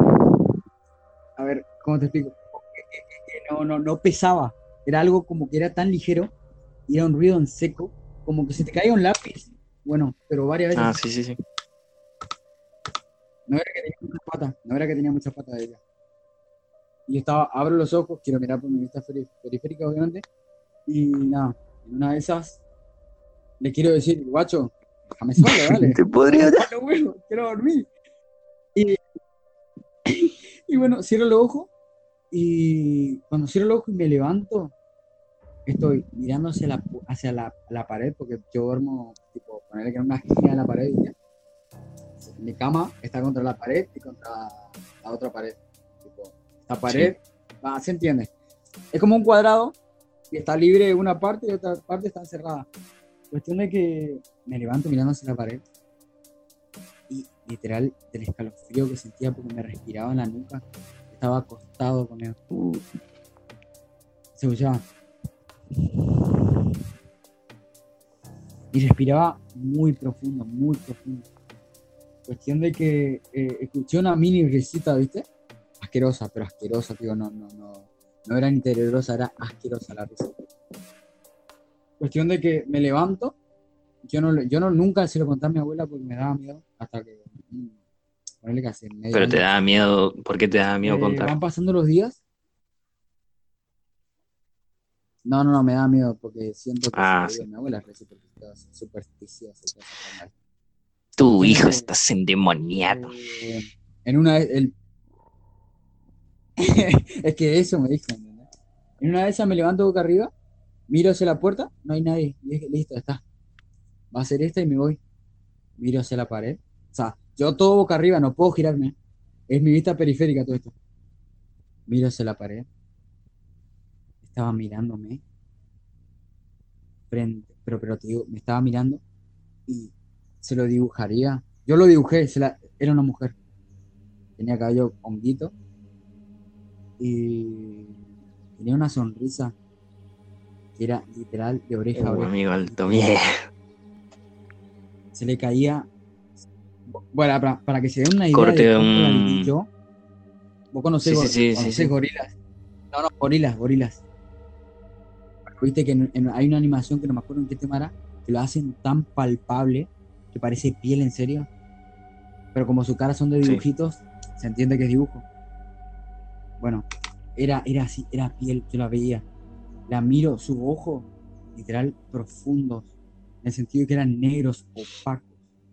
A ver, ¿cómo te explico? Que no, no, no pesaba. Era algo como que era tan ligero y era un ruido en seco, como que se te caía un lápiz. Bueno, pero varias Ah, veces. sí, sí, sí. No era que tenía muchas patas, no era que tenía muchas patas de ella. Y yo estaba, abro los ojos, quiero mirar por mi vista periférica, obviamente, y nada, en una de esas le quiero decir, guacho, déjame solo, dale, Te podría dar. no vuelvo, quiero dormir. Y, y bueno, cierro los ojos, y cuando cierro los ojos y me levanto, estoy mirando hacia la, hacia la, la pared, porque yo duermo, tipo, ponerle que en una esquina de la pared, y ya. Mi cama está contra la pared y contra la otra pared. Tipo, esta Sí. pared, ah, ¿se entiende? Es como un cuadrado y está libre una parte y otra parte está cerrada. Cuestión de que me levanto mirando hacia la pared y literal del escalofrío que sentía porque me respiraba en la nuca, estaba acostado con él. Uh, Se escuchaba y respiraba muy profundo, muy profundo. Cuestión de que eh, escuché una mini risita, ¿viste? Asquerosa, pero asquerosa, tío, no, no, no. No era ni tenebrosa, era asquerosa la risa. Cuestión de que me levanto. Yo no, yo no nunca se lo conté a mi abuela porque me daba miedo hasta que, mm, ponerle que hace medio pero te año. da miedo, ¿por qué te da miedo Eh, contar? van pasando los días. No, no, no, me da miedo porque siento que si Ah, le digo a sí. mi abuela es re supersticiosa, supersticiosa y cosas por el mal. Tu Cuestión de hijo que estás endemoniado. eh, en una vez, el, es que eso me dijo, ¿entendés? En una de esas me levanto boca arriba, miro hacia la puerta, no hay nadie. Y dije, listo, está. Va a ser esta y me voy. Miro hacia la pared. O sea, yo todo boca arriba, no puedo girarme. Es mi vista periférica todo esto. Miro hacia la pared. Estaba mirándome frente, pero, pero te digo, me estaba mirando y se lo dibujaría. Yo lo dibujé, se la- era una mujer. Tenía cabello honguito y tenía una sonrisa que era literal de oreja a Uh, oreja. amigo, alto Literal. miedo. Se le caía. Bueno, para, para que se den una idea de Corte, cómo la viví um... yo, vos conocés, sí, sí, gor- sí, sí, conocés sí. gorilas. No, no, gorilas, gorilas. Viste que en- en- hay una animación que no me acuerdo en qué tema era, que lo hacen tan palpable que parece piel en serio, pero como su cara son de Sí. dibujitos, se entiende que es dibujo. Bueno, era, era así, era piel, yo la veía. La miro, sus ojos, literal, profundos, en el sentido de que eran negros, opacos.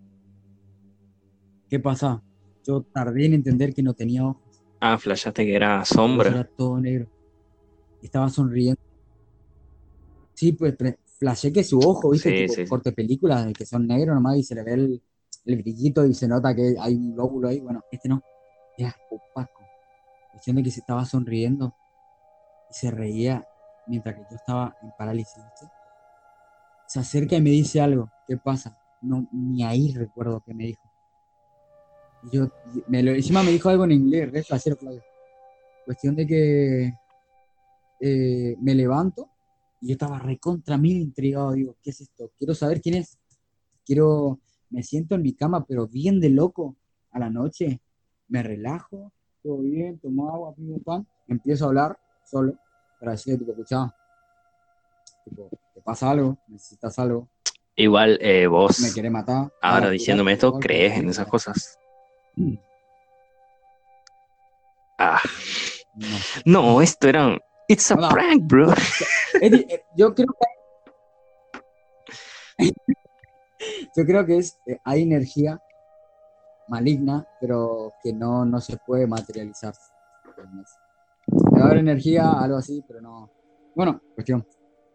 ¿Qué pasa? Yo tardé en entender que no tenía ojos, Ah, flashaste que era por eso sombra. era todo negro. Estaba sonriendo. Sí, pues pre- flashé que su ojo, ¿viste? Sí, Tipo sí, sí. corte películas que son negros nomás y se le ve el, el brillito y se nota que hay un glóbulo ahí. Bueno, este no, era opaco. Cuestión de que se estaba sonriendo y se reía mientras que yo estaba en parálisis, ¿viste? Se acerca y me dice algo. ¿Qué pasa? No, ni ahí recuerdo qué me dijo. Y yo, me lo, encima me dijo algo en inglés, re flashero, Claudio. Cuestión de que eh, me levanto y yo estaba recontra mil intrigado. Digo, ¿qué es esto? Quiero saber quién es. Quiero, me siento en mi cama, pero bien de loco a la noche. Me relajo, todo bien, tomo agua, pim, pan. Empiezo a hablar solo para decirle, tipo, escuchá, tipo, ¿te pasa algo? ¿Necesitas algo? Igual eh, ¿Me vos, querés matar? ¿Vas a ahora laburar? diciéndome esto, Golpe, crees en ¿querés esas que- cosas. Mm, Ah, no. no, esto era... It's a No, prank, bro. es di- eh, yo creo yo creo que es, eh, hay energía maligna, pero que no, no se puede materializar. Debe haber energía, algo así, pero no. Bueno, cuestión.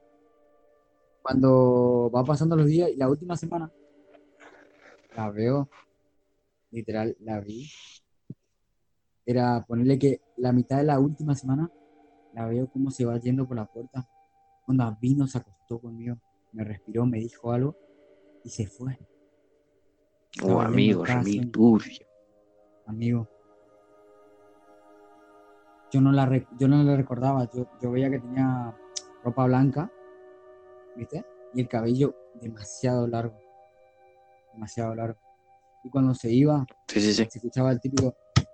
Cuando va pasando los días y la última semana, la veo, literal, la vi. Era ponerle que la mitad de la última semana, la veo como se va yendo por la puerta. Cuando vino, se acostó conmigo, me respiró, me dijo algo y se fue. Oh, Estaba yendo en amigo, cada remil sueño, turbio. amigo. Yo no la, re- yo no la recordaba, yo, yo veía que tenía ropa blanca, ¿viste? Y el cabello demasiado largo, demasiado largo. Y cuando se iba, Sí, sí, sí. se escuchaba el típico,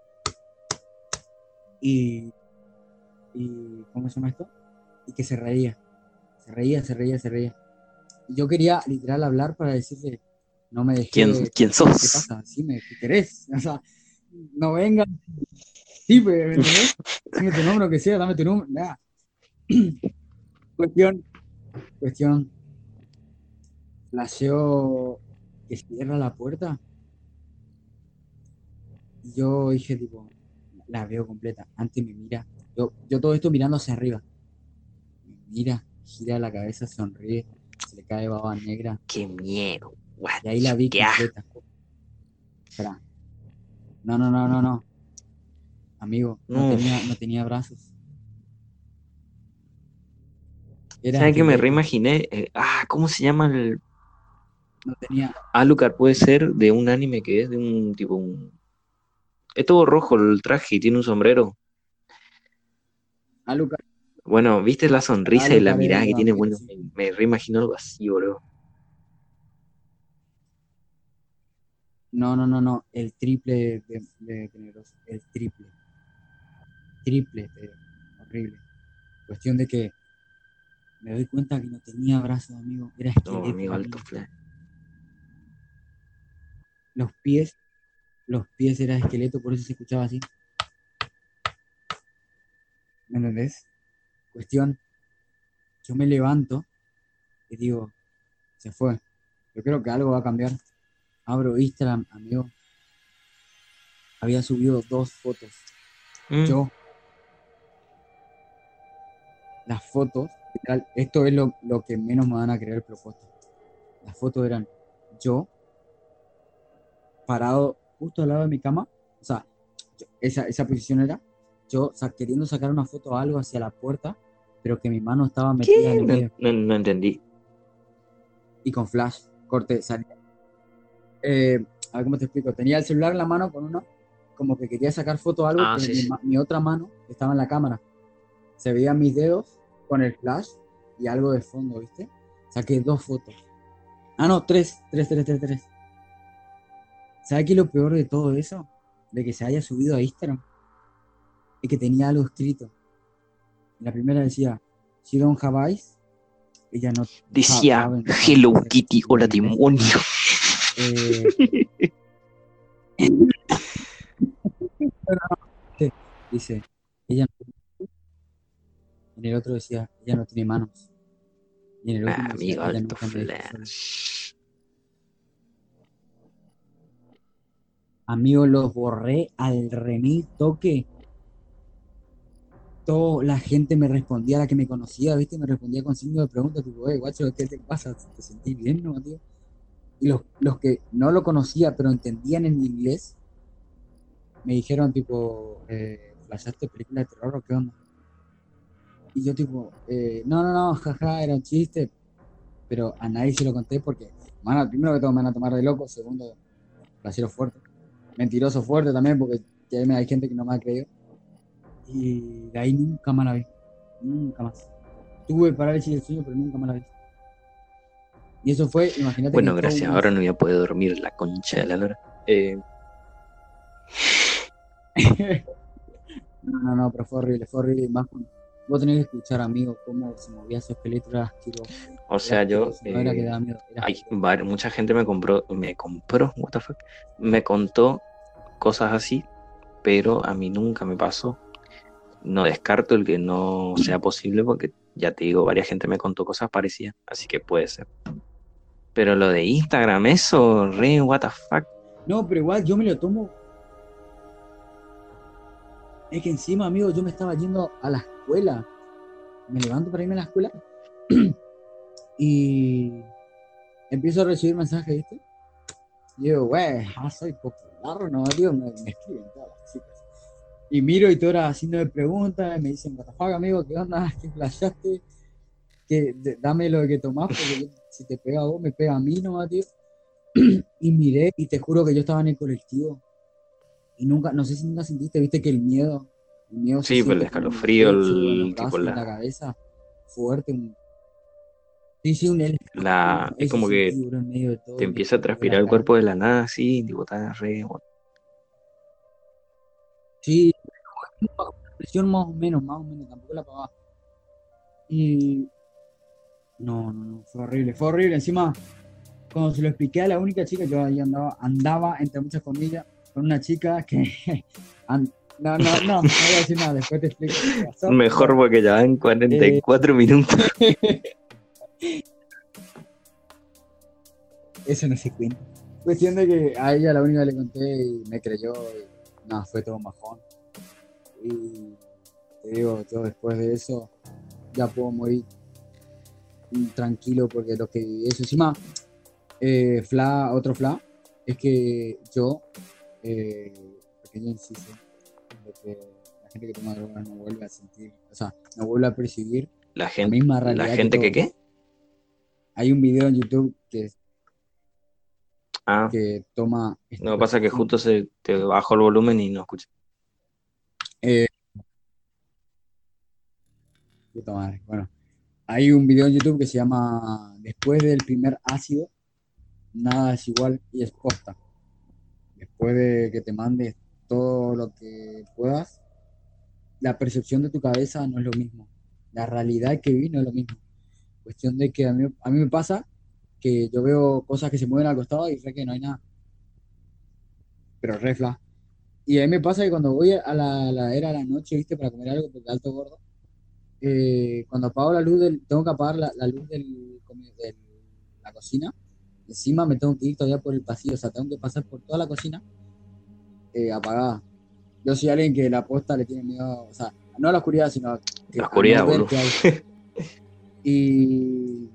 y, y ¿cómo se llama esto? Y que se reía, se reía, se reía, se reía. Y yo quería literal hablar para decirle, no me ¿Quién, dejé, quién decime qué sos? pasa, decime qué querés. O sea, no vengas, sí, pues, ¿me entendés? Decime tu nombre, lo que sea, dame tu número, nada. Cuestión, cuestión, flasheó que cierra la puerta y yo dije, tipo, la veo completa. Antes me mira, yo, yo todo esto mirando hacia arriba. Me mira, gira la cabeza, sonríe, se le cae baba negra Qué miedo. What? y ahí la vi Qué asco. completa. Espera, no, no, no, no, no, amigo, no No. tenía, no tenía brazos, era ¿Sabes qué me esqueleto, reimaginé? Eh, ah, ¿cómo se llama el no tenía, Alucard? Puede ser de un anime que es de un tipo un... Es todo rojo el traje y tiene un sombrero. Alucard, Bueno, ¿viste la sonrisa y la Alucard es mirada de que tiene? vampiro, Bueno, sí. me, me reimagino algo así, bro. No, no, no, no, el triple de, de tenebroso, el triple, triple, de horrible. Cuestión de que me doy cuenta que no tenía brazos, amigo, era No, esqueleto amigo, la alto mina. flash. Los pies, los pies eran esqueleto, por eso se escuchaba así, ¿me entendés? Cuestión, yo me levanto y digo, se fue, yo creo que algo va a cambiar. Abro Instagram, amigo, había subido dos fotos. Mm, Yo, las fotos, literal, esto es lo, lo que menos me van a creer propuesto. Las fotos eran yo parado justo al lado de mi cama, o sea, yo- esa, esa posición era yo sa- queriendo sacar una foto o algo hacia la puerta, pero que mi mano estaba metida ¿Qué? en el No, medio no, no entendí. y con flash, corte, salía. eh, a ver cómo te explico, tenía el celular en la mano con uno, como que quería sacar foto de algo, Ah, pero sí, mi, sí. ma- mi otra mano estaba en la cámara. Se veían mis dedos con el flash y algo de fondo, ¿viste? Saqué dos fotos. Ah, no, tres, tres, tres, tres, tres. ¿Sabes qué es lo peor de todo eso? De que se haya subido a Instagram y que tenía algo escrito. La primera decía, "She don't have eyes", ella no ha- Decía haven't, haven't, Hello no sé, Kitty, tipo hola en inglés. demonio. Eh, dice, ella, en el otro decía, ella no tiene manos. Y en el Ah, último decía, amigo, ella alto nunca me dejó solo. flash. Amigo, los borré al remil toque. Toda la gente me respondía, la que me conocía, ¿viste? Me respondía con signo de pregunta, tipo, hey, guacho, ¿qué te pasa? ¿Te sentís bien, no, tío? Y los, los que no lo conocía, pero entendían en inglés, me dijeron, tipo, eh, ¿flashaste película de terror o qué onda? Y yo, tipo, eh, no, no, no, jaja, era un chiste, pero a nadie se lo conté porque, mano, primero que todo me van a tomar de loco, segundo, flashero fuerte, mentiroso fuerte también, porque ya hay hay gente que no me ha creído. Y de ahí nunca más la vi, nunca más. Tuve parálisis del sueño, pero nunca más la vi. Y eso fue, imagínate que Bueno, todo un gracias, ahora mes. no voy a poder dormir la concha de la lora. Eh, No, no, no, pero fue horrible, fue horrible. Más con- vos tenés que escuchar, amigo, cómo se movía ese esqueleto, era asqueroso. o Era sea, yo, asqueroso, no era que eh, daba miedo, era hay, asqueroso. var- mucha gente me compró, me compró, what the fuck, me contó cosas así, pero a mí nunca me pasó. No descarto el que no sea posible porque ya te digo, varias gente me contó cosas parecidas, así que puede ser. Pero lo de Instagram, eso, re, what the fuck. No, pero igual yo me lo tomo. Es que encima, amigo, yo me estaba yendo a la escuela. Me levanto para irme a la escuela y empiezo a recibir mensajes, ¿viste? Y digo, güey, ah, soy popular, ¿no? Digo, me, me escriben todas las chicas. Y miro y todas haciéndome preguntas, me dicen, what the fuck, amigo, ¿qué onda? ¿Qué flashaste? Que de- dame lo que tomás, porque yo- si te pega a vos, me pega a mí, ¿no, tío? Y miré, y te juro que yo estaba en el colectivo, y nunca, no sé si nunca sentiste, viste que el miedo, el miedo se Sí, pues el siente como en el escalofrío, pecho, en los el tipo brazos, en la la, cabeza, fuerte, un, sí, sí, un el la, es eso como que sentí, bro, en medio de te todo, y me empieza a tembló la transpirar el cara. cuerpo de la nada, así, tipo, está re, Sí, presión más o menos, más o menos, tampoco la pagaba. Y no, no, no, fue horrible, fue horrible. Encima, cuando se lo expliqué a la única chica, yo ahí andaba, andaba entre muchas comillas, con una chica que and- no, no, no, no voy a decir nada, después te explico qué pasó, mejor pero porque ya van cuarenta y eh, cuatro minutos. eso no se cuenta. Cuestión de que a ella la única que le conté y me creyó, y nada, fue todo un bajón. Y te digo, yo después de eso ya puedo morir tranquilo porque lo que viví eso encima, eh, fla, otro fla, es que yo, eh, pequeño inciso, de que la gente que toma drogas no vuelve a sentir, o sea, no vuelve a percibir La la gente, misma la realidad que gente que todos. qué? Hay un video en YouTube que, Ah, que toma no, pasa que justo estupefacientes. se te bajó el volumen y no escuché. Eh, puta madre, bueno, hay un video en YouTube que se llama Después del primer ácido, nada es igual y es posta. Después de que te mandes todo lo que puedas, la percepción de tu cabeza no es lo mismo. La realidad que vi no es lo mismo. Cuestión de que a mí, a mí me pasa que yo veo cosas que se mueven al costado y sé que no hay nada, pero refla. Y a mí me pasa que cuando voy a la, la era a la noche, ¿viste? Para comer algo, porque alto gordo, eh, cuando apago la luz, del, tengo que apagar la, la luz del, de la cocina, encima me tengo que ir todavía por el pasillo, o sea, tengo que pasar por toda la cocina eh, apagada. Yo soy alguien que la posta le tiene miedo, o sea, no a la oscuridad, sino La que a no oscuridad, ver boludo. qué hay. Y,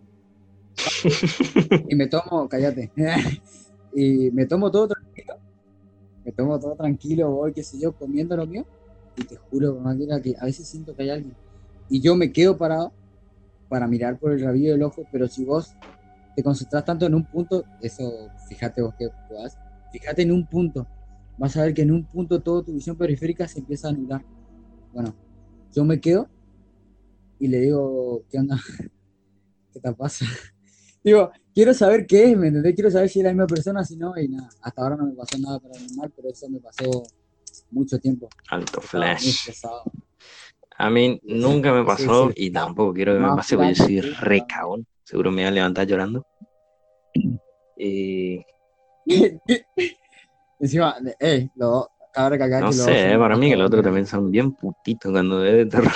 y me tomo, cállate, y me tomo todo tranquilo, me tomo todo tranquilo, voy, qué sé yo, comiendo lo mío, y te juro, máquina, que a veces siento que hay alguien. Y yo me quedo parado para mirar por el rabillo del ojo, pero si vos te concentras tanto en un punto, eso, fíjate vos que puedas, fíjate en un punto, vas a ver que en un punto toda tu visión periférica se empieza a anular. Bueno, yo me quedo y le digo, ¿qué onda? ¿Qué te pasa? Digo, quiero saber qué es, ¿me entendés? Quiero saber si es la misma persona, si no, y nada, hasta ahora no me pasó nada paranormal, pero eso me pasó mucho tiempo. Alto Estaba muy flash. estresado. A mí Y eso, nunca me eso pasó es y tampoco quiero que me más pase porque yo flash soy que re totalmente. cagón. Seguro me voy a levantar llorando. Y Encima, eh, lo, cabe recalcar no que los dos sé, eh, somos para más mí que los otros cagones también que... son bien putitos cuando de terror.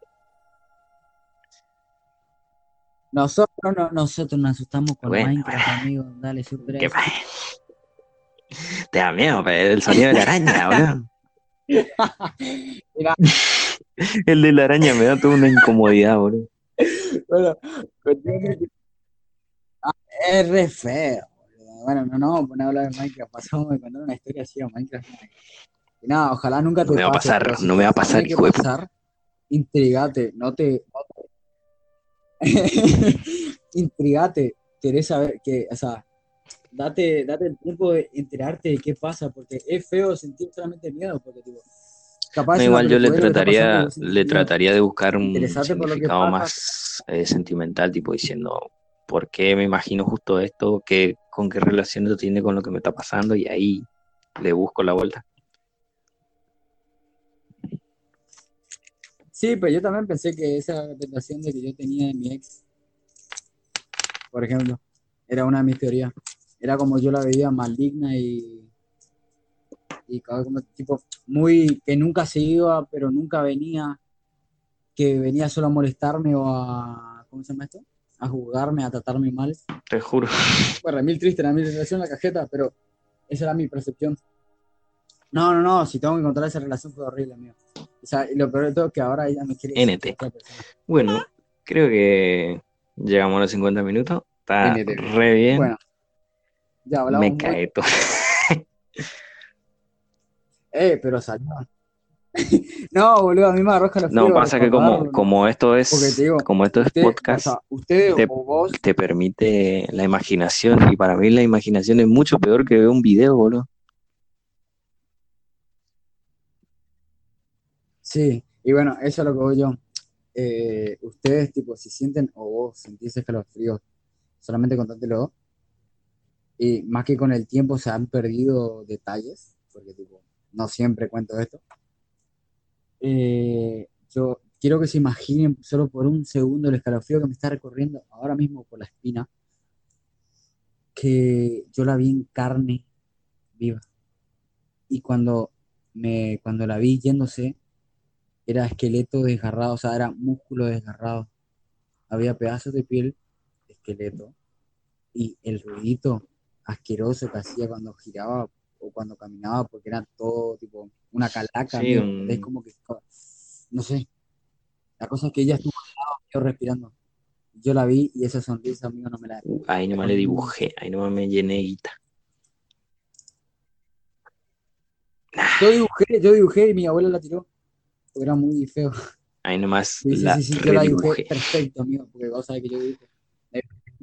Nosotros, no, nosotros nos asustamos con Bueno, Minecraft, amigo. Dale, supera ¿qué eso. pasa? Te da miedo, pe, el sonido de la araña, boludo. Mira, El de la araña me da toda una incomodidad, boludo. bueno, cuestión de que- ah, es re feo, boludo. Bueno, no, no, poner a hablar de Minecraft. Pasamos de contar una historia así a Minecraft. No. Y nada, ojalá nunca No te me va a pase, pasar, pero si no me te va a pasar, tiene que hijo de puta. pasar, intrigate, no te, intrigate, querés saber que, o sea, date, date el tiempo de enterarte de qué pasa, porque es feo sentir solamente miedo, porque tipo, capaz No, es una igual yo le pelotudez lo que está pasando y trataría, vos sentís le miedo. trataría de buscar un Interesate por lo que significado pasa. más eh, sentimental, tipo diciendo, ¿por qué me imagino justo esto? ¿Qué, con qué relación esto tiene con lo que me está pasando? Y ahí le busco la vuelta. Sí, pero yo también pensé que esa tentación de que yo tenía de mi ex, por ejemplo, era una de mis teorías. Era como yo la veía maligna y, y como tipo muy que nunca se iba, pero nunca venía, que venía solo a molestarme o a, ¿cómo se llama esto? A juzgarme, a tratarme mal. Te juro. Bueno, mil triste, era mi relación en la cajeta, pero esa era mi percepción. No, no, no, si tengo que encontrar esa relación fue horrible, amigo. O sea, y lo peor de todo es que ahora ella me quiere decir que es N T. otra persona. Bueno, creo que llegamos a los cincuenta minutos. Está N T. re bien. Bueno, ya Me hablamos mucho. cae todo. Eh, pero salió. No, boludo, a mí me agarró No, escalofrío pasa que como, recordarlo, ¿no? como esto Porque te es, digo, como esto es usted, o podcast, sea, usted te, o vos, te permite la imaginación. Y para mí la imaginación es mucho peor que ver un video, boludo. sí. Y bueno, eso es lo que voy yo. Eh, ustedes, tipo, si sienten o vos sentís escalofríos, solamente contántelo. Y más que con el tiempo se han perdido detalles, porque tipo, no siempre cuento esto. Eh, yo quiero que se imaginen solo por un segundo el escalofrío que me está recorriendo ahora mismo por la espina, que yo la vi en carne viva. Y cuando, me, cuando la vi yéndose, era esqueleto desgarrado, o sea, era músculo desgarrado. Había pedazos de piel, esqueleto, y el ruidito asqueroso que hacía cuando giraba o cuando caminaba, porque era todo tipo una calaca, Sí, amigo, ¿me entendés? un... Como que, no sé, la cosa es que ella estuvo yo respirando. Yo la vi y esa sonrisa, amigo, no me la uh, ahí nomás con le ningún. dibujé, ahí nomás me llené de guita. Yo dibujé, yo dibujé y mi abuela la tiró, porque era muy feo. Ahí nomás Sí, sí, la sí, sí, yo la dibujé redibujé. perfecto, amigo, porque vos sabés que yo dibujo. Eh,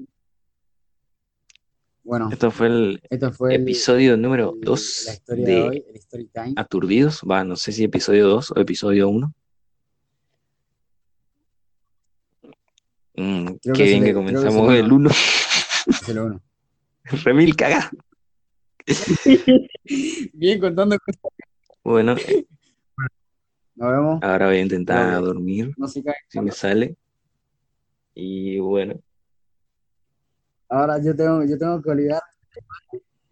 Bueno, Esto fue el esto fue el, episodio número el- la dos historia de de hoy, el story time. Aturdidos. Va, no sé si episodio dos o episodio uno. Mm, Creo qué que es bien que el, creo que es el comenzamos uno, el uno. es el uno. Remil cagá. Bien contando cosas. Bueno, eh, Nos vemos. ahora voy a Espero intentar que dormir, no se caigan. si me sale. Y bueno, Ahora yo tengo, yo tengo que olvidar